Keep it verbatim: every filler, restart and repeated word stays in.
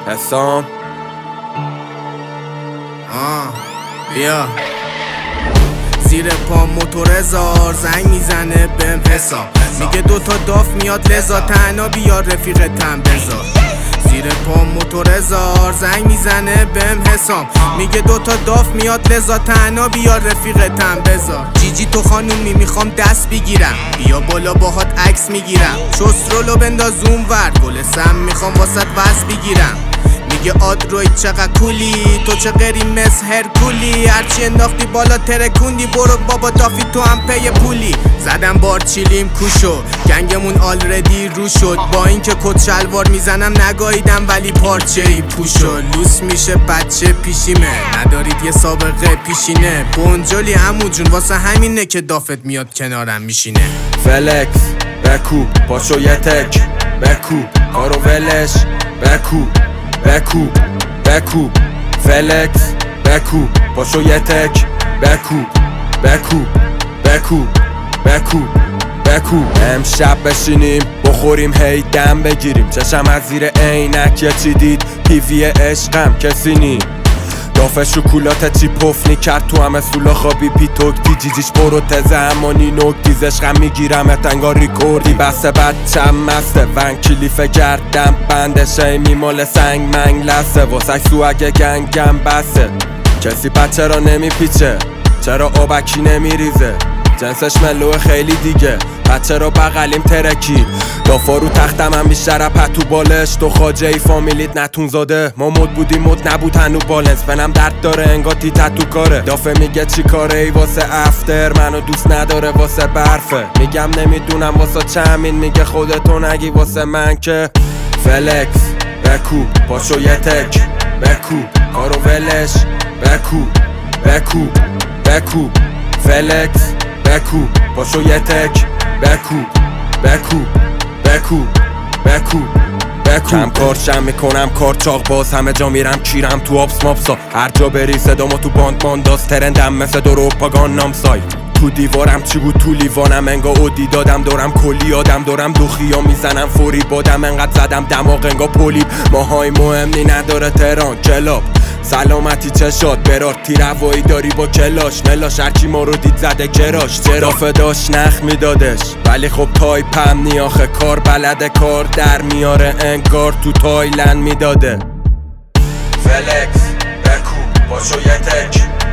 حسام آه بیا زیر پا موتور زار زنگ میزنه بهم حساب میگه دوتا داف میاد لذا تنها بیار رفیقتم بذار زیر پا موتور زار زنگ میزنه بهم حسام میگه دوتا داف میاد لذا تنها بیار رفیقتم بذار جیجی تو خانومی میخوام دست بگیرم بیا بالا باهات عکس میگیرم شسترولو بنداز اون ور گل سم میخوام واسط وز بگیرم میگه آدروید چقدر کولی تو چه غری مثل هرکولی هرچی انداختی بالا ترکوندی برو بابا دافی تو هم پی پولی زدم بار چیلیم کوشو گنگمون آلردی رو شد با اینکه کت شلوار میزنم نگاهیدم ولی پارچه ای پوشو لوس میشه بچه پیشیمه ندارید یه سابقه پیشینه بونجولی عمو جون واسه همینه که دافت میاد کنارم میشینه فلکس بکوب پاشو یه تک بکوب کارو ولش بکوب بکوب بکوب فلکس بکوب پاشو یه تک بکوب بکوب بکوب بکوب بکوب امشب بشینیم بخوریم هی دم بگیریم چشم از زیر عینک یه چی دید پیوی عشقم کسی نی دافه شکولات چی پفنی کرد تو همه سولا خوابی پیتوک دی جیجیش پروتزه همانی نوک دیزشقم میگیرم اتنگا ریکوردی بسته بچم مسته ون کلیفه گردم بندشه میمال سنگ منگ لسه واسه سوگه گنگم بسه کسی بچه را نمیپیچه چرا آبکی نمیریزه جنسش ملوه خیلی دیگه بچه را بغلیم ترکی دافا رو تختم هم بیشتر پتو بالش تو خاجه ای فامیلیت نتون زاده ما مد بودیم مد نبود هنو بالنس بنم درد داره انگا تی تتو کاره دافه میگه چی کاره ای واسه افتر منو دوست نداره واسه برفه میگم نمیدونم واسه چمین میگه خودتو نگی واسه من که فلکس بکوب پاشو یه تک بکوب کارو ولش بکوب بکوب بکوب فلکس بکوب پاشو یه تک بکوب بکوب بکوب بکوب بکوب کم کارشم میکنم کار چاق باز همه جا میرم کیرم تو آبس مابسا هر جا بری صدامو تو باند بانداز ترندم مثل دروپاگان نامسای تو دیوارم چی بود تو لیوانم انگا اودی دادم دارم کلی آدم دارم دوخیا میزنم فوری بادم انقدر زدم دماغ انگا پولی ماهای مهمی نداره تهران کلاب سلامتی چشات برار تیروایی داری با کلاش ملاش هرکی ما رو دید زده کراش چرا فداش نخ میدادش ولی خب تایپم نیاخه کار بلده کار در میاره انگار تو تایلند میداده فلکس بکوب پاشو یه تک